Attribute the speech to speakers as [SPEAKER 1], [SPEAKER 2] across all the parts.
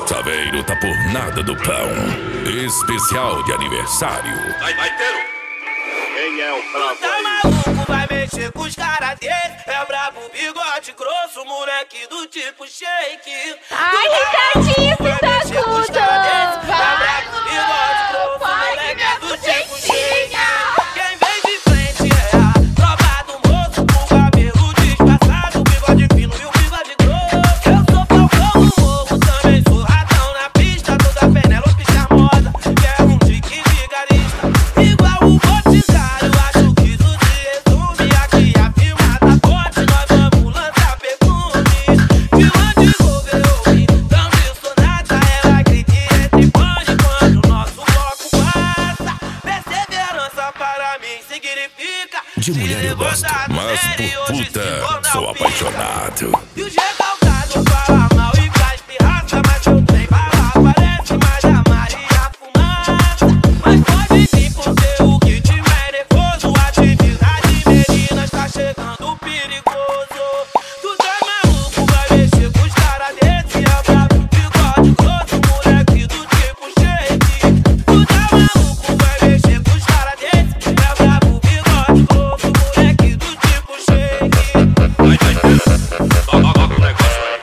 [SPEAKER 1] Saveiro tá por nada do pão. Especial de aniversário.
[SPEAKER 2] Vai ter. Quem é o brabo
[SPEAKER 3] tá
[SPEAKER 2] aí?
[SPEAKER 3] maluco, vai mexer com os caras dele. É brabo, bigode grosso, moleque do tipo shake.
[SPEAKER 4] Ai, Ricardinho, filho da puta!
[SPEAKER 3] É brabo, bigode grosso, moleque do tipo shake. Quem vem de frente é a tropa do moço, com cabelo disfarçado, bigode fino e o bigode grosso. Eu sou Falcão do morro, também sou ratão na pista, toda Penélope charmosa, que é um tique vigarista. Igual o Boticário, acho que isso se resume. Aqui a firma tá forte, nós vamos lançar perfumes. Vilã de Wolverine, tão dissonata, ela grita e entra em pânico quando o nosso bloco passa. Perseverança para mim significa
[SPEAKER 1] De mulher eu gosto, mas por puta sou apaixonado.
[SPEAKER 3] E o G-Galgado fala mal e faz pirraça, mas eu tenho bala, parece mais a Maria Fumaça. Mas pode vir com seu kit mais nervoso, atividade meninas tá chegando perigoso. Tu tá maluco, vai mexer com os caras desse, é brabo, bigode grosso, moleque do tipo shake. Tu tá maluco, vai mexer com os caras desse, é brabo, bigode grosso, moleque do tipo shake.
[SPEAKER 2] Vai ter. Toca o negócio aí.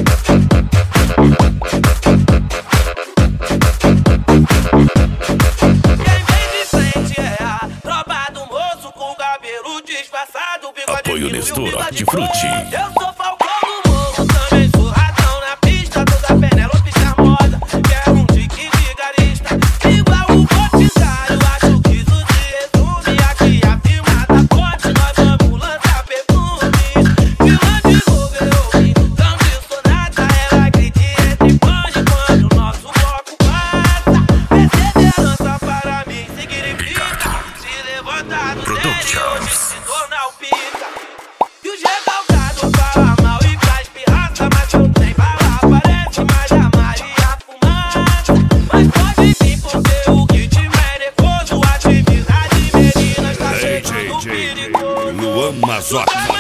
[SPEAKER 3] Quem vem de frente é a tropa do moço, com cabelo disfarçado, bigode
[SPEAKER 1] Apoio
[SPEAKER 3] fino e o
[SPEAKER 1] Nestor
[SPEAKER 3] bigode
[SPEAKER 1] Hortifruti.
[SPEAKER 3] grosso. Eu sou Falcão do morro, também sou ratão na pista, toda Penélope charmosa, que é um tique vigarista. Igual o Boticário, acho que isso se resume. Aqui a firma tá forte, nós vamos lançar perfumes. Vilã de Wolverine, tão dissonata, ela grita e entra em pânico quando o nosso bloco passa. Perseverança para mim significa se levantar do sério, hoje se tornar o pica. E o G-Galgado fala mal e faz pirraça, mas eu tenho bala, parece mais a Maria Fumaça. Mas pode vir com seu kit mais nervoso, atividade meninas tá chegando perigoso.
[SPEAKER 1] Luan Mazoca.